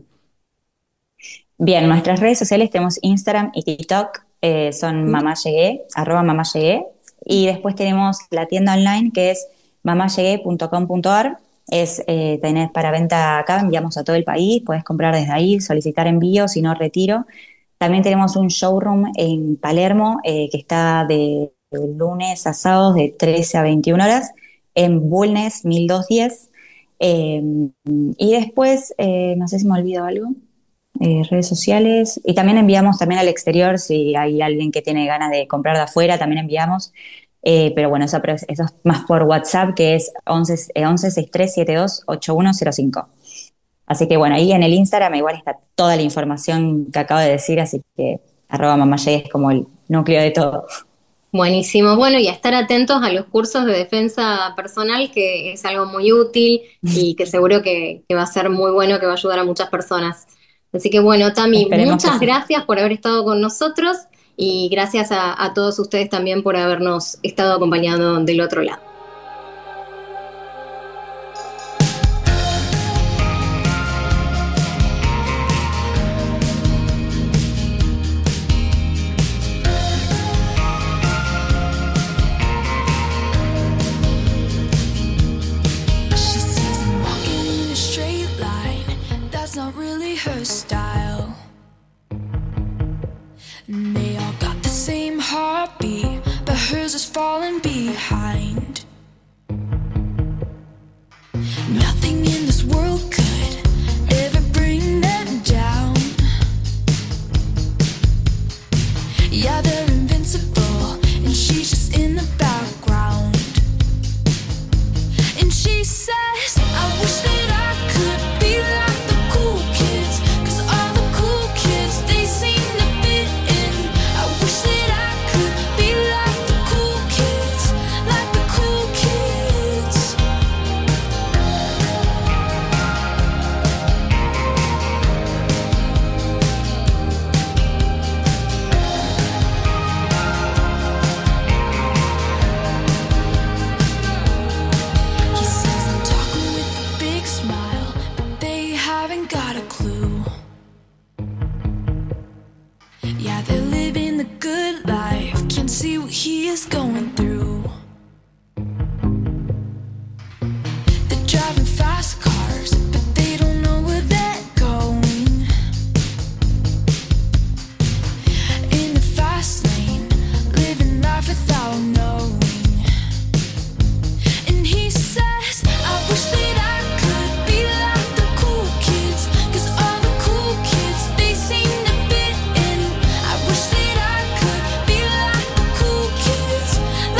Bien, nuestras redes sociales tenemos Instagram y TikTok, son @mamallegué, y después tenemos la tienda online que es mamallegué.com.ar. Tenés para venta acá, enviamos a todo el país, puedes comprar desde ahí, solicitar envío, si no retiro. También tenemos un showroom en Palermo que está de lunes a sábados de 13 a 21 horas en Bulnes 1210. Y después, no sé si me olvido algo, redes sociales, y también enviamos también al exterior, si hay alguien que tiene ganas de comprar de afuera, también enviamos. Pero bueno, eso es más por WhatsApp, que es 11 6372 8105. Así que bueno, ahí en el Instagram igual está toda la información que acabo de decir, así que @mamallegué es como el núcleo de todo. Buenísimo. Bueno, y a estar atentos a los cursos de defensa personal, que es algo muy útil y que seguro que va a ser muy bueno, que va a ayudar a muchas personas. Así que bueno, Tami, Esperemos muchas que sí. gracias por haber estado con nosotros y gracias a todos ustedes también por habernos estado acompañando del otro lado. She sees him walking in a straight line. That's not really her style. And they all got the same heartbeat, but hers is falling behind. Nothing in this world could ever bring them down. Yeah, they're invincible, and she's just in the background. And she says, I wish that I could be like the cool kids, 'cause all the cool kids, they seem to fit in. I wish that I could be like the cool kids, like the cool kids. He says I'm talking with a big smile, but they haven't got a clue. Yeah, they're living the good life, can't see what he is going through. They're driving fast cars, but they don't know where they're going. In the fast lane, living life without knowing. And he says, I wish that I could be like the cool kids, 'cause all the cool kids, they seem to fit in. I wish that I could be like the cool kids,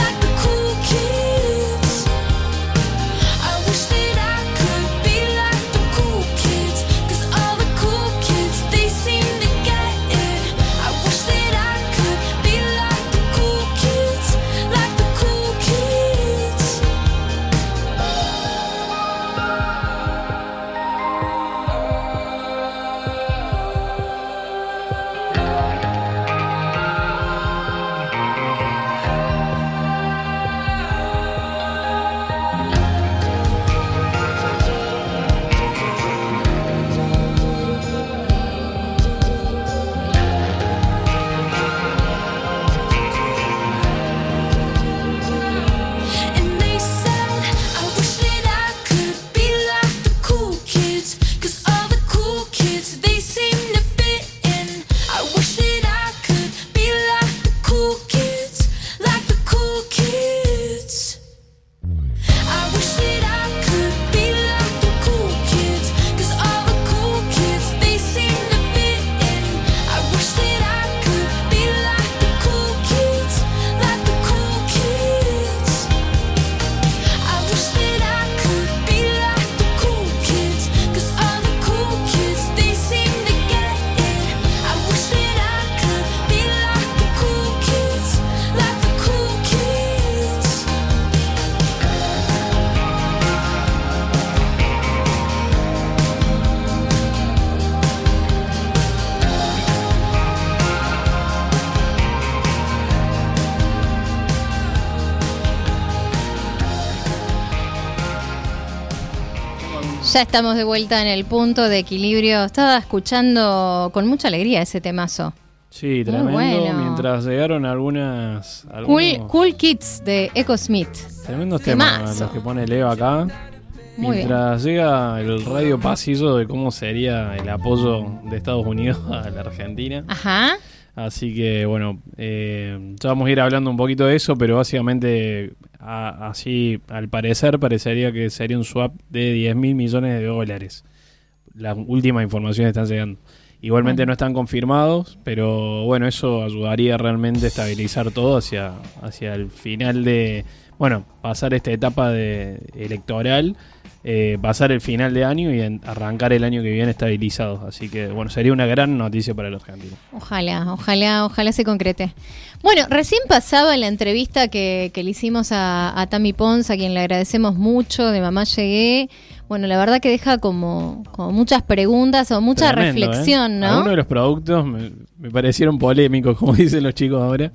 Ya estamos de vuelta en el punto de equilibrio. Estaba escuchando con mucha alegría ese temazo. Sí, tremendo. bueno. Mientras llegaron algunos Cool Kids de Echo Smith. tremendos temas Temazo. los que pone Leo acá. Muy Mientras llega el radio pasillo de cómo sería el apoyo de Estados Unidos a la Argentina. Ajá. Así que bueno, ya vamos a ir hablando un poquito de eso, pero básicamente así al parecer parecería que sería un swap de 10.000 millones de dólares. Las últimas informaciones están llegando. Igualmente no están confirmados, pero bueno, eso ayudaría realmente a estabilizar todo hacia el final de, bueno, pasar esta etapa electoral, pasar el final de año y arrancar el año que viene estabilizados. Así que bueno, sería una gran noticia para los argentinos. Ojalá se concrete. Bueno, recién pasaba la entrevista que le hicimos a Tami Pons, a quien le agradecemos mucho, de Mamá Llegué. Bueno, la verdad que deja como muchas preguntas o mucha Tremendo, reflexión, ¿no? Algunos de los productos me parecieron polémicos, como dicen los chicos ahora.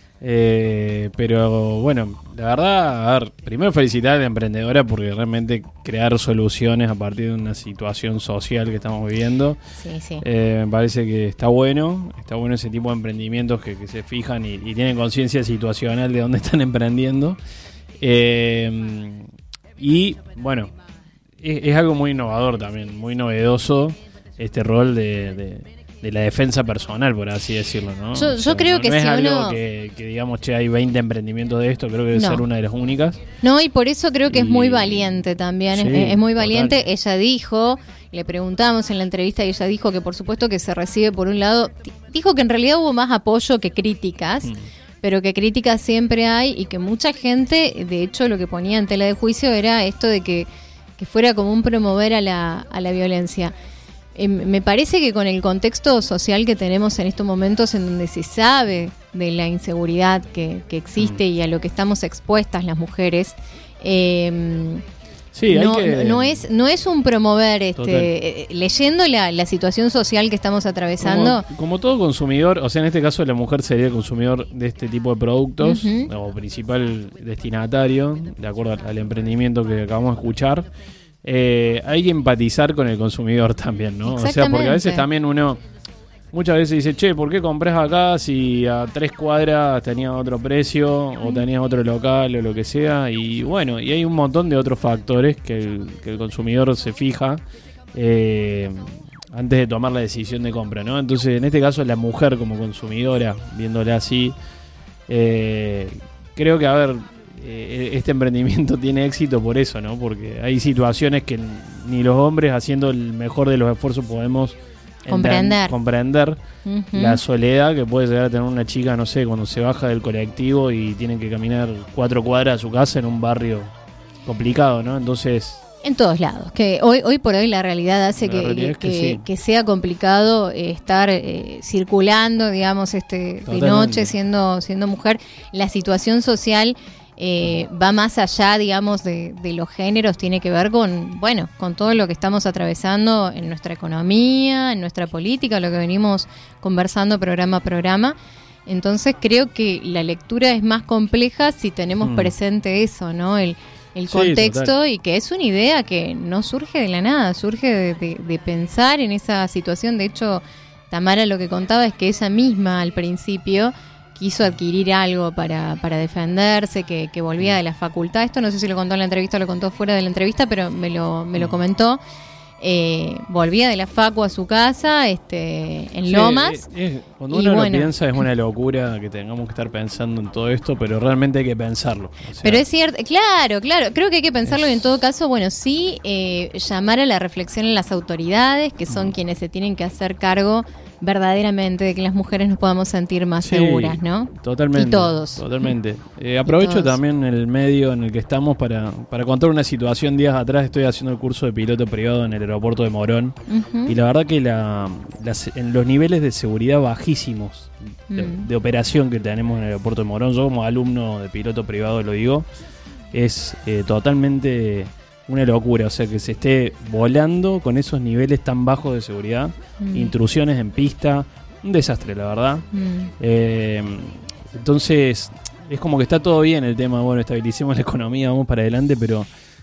Pero bueno, la verdad, a ver, primero felicitar a la emprendedora porque realmente crear soluciones a partir de una situación social que estamos viviendo. Sí. Me parece que está bueno ese tipo de emprendimientos que se fijan y tienen conciencia situacional de dónde están emprendiendo. Y bueno, es algo muy innovador también, muy novedoso este rol de la defensa personal, por así decirlo, ¿no? Yo creo que no es si algo uno... que digamos, che, hay 20 emprendimientos de esto, creo que debe No. ser una de las únicas. No, y por eso creo que es muy Y- valiente también, Sí, es muy total. valiente. Ella dijo, le preguntamos en la entrevista y ella dijo que por supuesto que se recibe por un lado, dijo que en realidad hubo más apoyo que críticas, pero que críticas siempre hay y que mucha gente, de hecho lo que ponía en tela de juicio era esto de que fuera como un promover a la violencia. Me parece que con el contexto social que tenemos en estos momentos, en donde se sabe de la inseguridad que existe y a lo que estamos expuestas las mujeres, Sí, no, hay que... no es un promover, Total. leyendo la situación social que estamos atravesando. Como todo consumidor, o sea, en este caso la mujer sería el consumidor de este tipo de productos, Ujú. o principal destinatario, de acuerdo al emprendimiento que acabamos de escuchar. Hay que empatizar con el consumidor también, ¿no? O sea, porque a veces Exactamente. también uno muchas veces dice, che, ¿por qué compras acá si a 3 cuadras tenías otro precio o tenías otro local o lo que sea? Y bueno, y hay un montón de otros factores que el consumidor se fija antes de tomar la decisión de compra, ¿no? Entonces, en este caso, la mujer como consumidora, viéndola así, creo que, a ver, este emprendimiento tiene éxito por eso, ¿no? Porque hay situaciones que ni los hombres, haciendo el mejor de los esfuerzos, podemos comprender Ujú. la soledad que puede llegar a tener una chica, no sé, cuando se baja del colectivo y tienen que caminar 4 cuadras a su casa en un barrio complicado, ¿no? Entonces, En todos lados, que hoy por hoy la realidad hace La realidad es que sí. que sea complicado estar circulando, digamos, de Totalmente. noche siendo mujer. La situación social va más allá, digamos, de los géneros, tiene que ver con todo lo que estamos atravesando en nuestra economía, en nuestra política, lo que venimos conversando programa a programa. Entonces creo que la lectura es más compleja si tenemos presente eso, ¿no? El Sí, contexto, total. y que es una idea que no surge de la nada, surge de pensar en esa situación. De hecho, Tamara lo que contaba es que ella misma al principio quiso adquirir algo para defenderse, que volvía de la facultad. Esto no sé si lo contó en la entrevista o lo contó fuera de la entrevista, pero me lo comentó. Volvía de la facu a su casa en sí, Lomas. cuando Y uno bueno. lo piensa es una locura que tengamos que estar pensando en todo esto, pero realmente hay que pensarlo. O sea, Pero es cierto, claro, creo que hay que pensarlo y en todo caso, sí, llamar a la reflexión a las autoridades, que son quienes se tienen que hacer cargo verdaderamente de que las mujeres nos podamos sentir más sí, seguras, ¿no? Totalmente. Y todos. Totalmente. Aprovecho todos. también el medio en el que estamos para contar una situación. Días atrás estoy haciendo el curso de piloto privado en el aeropuerto de Morón. Ujú. Y la verdad que en los niveles de seguridad bajísimos de operación que tenemos en el aeropuerto de Morón, yo como alumno de piloto privado lo digo, es totalmente una locura. O sea, que se esté volando con esos niveles tan bajos de seguridad, intrusiones en pista, un desastre, la verdad. Entonces, es como que está todo bien el tema, bueno, estabilicemos la economía, vamos para adelante, pero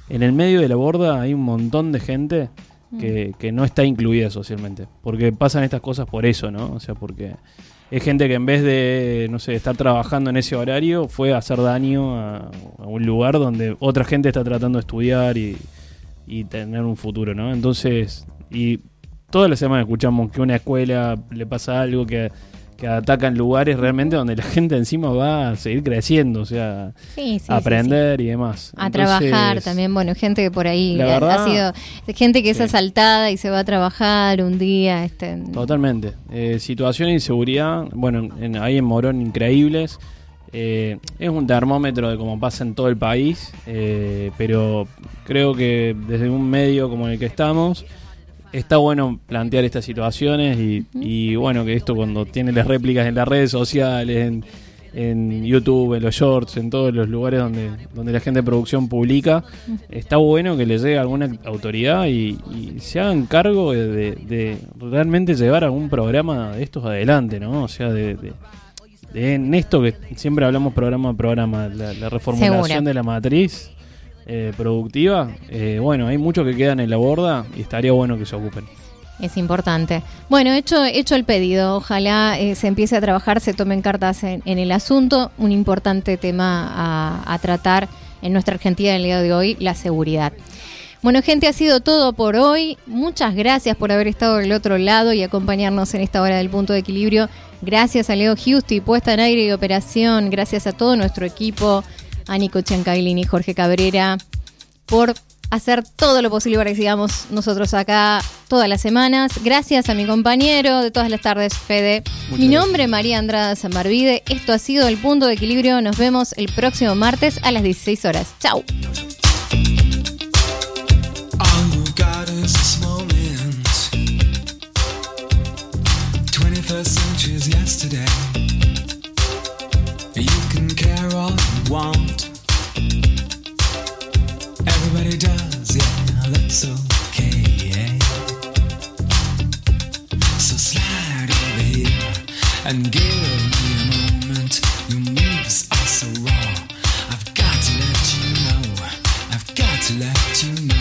en el medio de la borda hay un montón de gente que no está incluida socialmente. Porque pasan estas cosas por eso, ¿no? O sea, porque es gente que en vez de, no sé, estar trabajando en ese horario, fue a hacer daño a un lugar donde otra gente está tratando de estudiar y tener un futuro, ¿no? Entonces, y toda la semana escuchamos que a una escuela le pasa algo, que atacan lugares realmente donde la gente encima va a seguir creciendo, o sea, a aprender y demás. A trabajar también, bueno, gente que por ahí ha sido gente que es asaltada y se va a trabajar un día. Totalmente. Situación de inseguridad, bueno, ahí en Morón, increíbles. Es un termómetro de cómo pasa en todo el país, pero creo que desde un medio como el que estamos, está bueno plantear estas situaciones y bueno, que esto cuando tiene las réplicas en las redes sociales, en YouTube, en los shorts, en todos los lugares donde la gente de producción publica, está bueno que le llegue a alguna autoridad y se hagan cargo de realmente llevar algún programa de estos adelante, ¿no? O sea, en esto que siempre hablamos programa a programa, la reformulación de la matriz productiva, bueno, hay muchos que quedan en la borda y estaría bueno que se ocupen. Es importante. Bueno, hecho el pedido, ojalá se empiece a trabajar, se tomen cartas en el asunto, un importante tema a tratar en nuestra Argentina el día de hoy, la seguridad. Bueno, gente, ha sido todo por hoy. Muchas gracias por haber estado del otro lado y acompañarnos en esta hora del Punto de Equilibrio. Gracias a Leo Giusti, puesta en aire y operación. Gracias a todo nuestro equipo, a Nico Ciancaglini y Jorge Cabrera, por hacer todo lo posible para que sigamos nosotros acá todas las semanas. Gracias a mi compañero de todas las tardes, Fede. Mi nombre es María Andrada Sanbarvide. Esto ha sido El Punto de Equilibrio. Nos vemos el próximo martes a las 16 horas. ¡Chau! Everybody does, yeah, that's okay, yeah. So slide over here and give me a moment. Your moves are so raw. I've got to let you know. I've got to let you know.